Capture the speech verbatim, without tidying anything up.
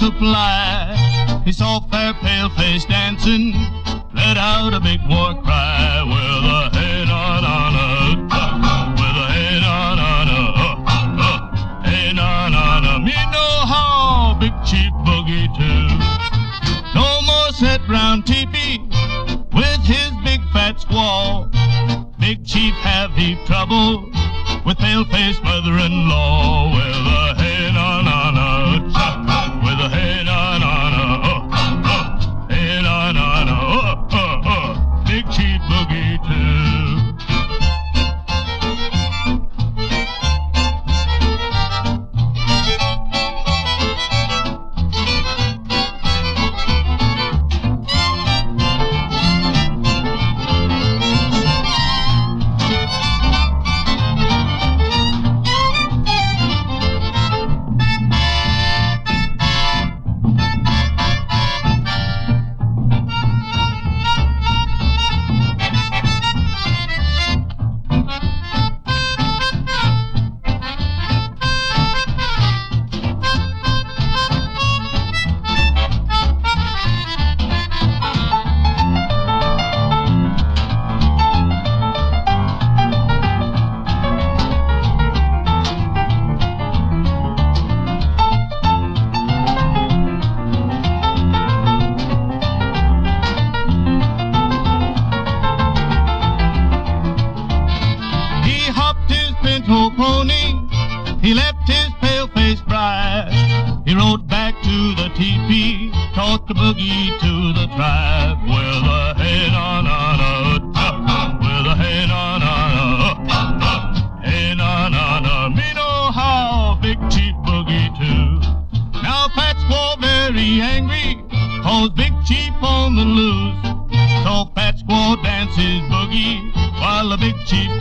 supply. He saw fair pale face dancing, let out a big war cry. With a hey na na na, with a hey na na na, hey na na na. Me know how Big Chief boogie too. No more sit round teepee with his big fat squaw. Big Chief have heap trouble with pale-faced mother-in-law. With a hey na na na, cha, with a hey na na na, oh, oh, hey na na na, oh, oh, oh. Big Chief boogie too. Pinto pony, he left his pale-faced bride. He rode back to the teepee, taught the boogie to the tribe. With a hey na na na, with a hey na na na, hey na na na. Me know how Big Chief boogie too. Now Fat Squaw very angry, cause Big Chief on the loose. So Fat Squaw dances boogie while the Big Chief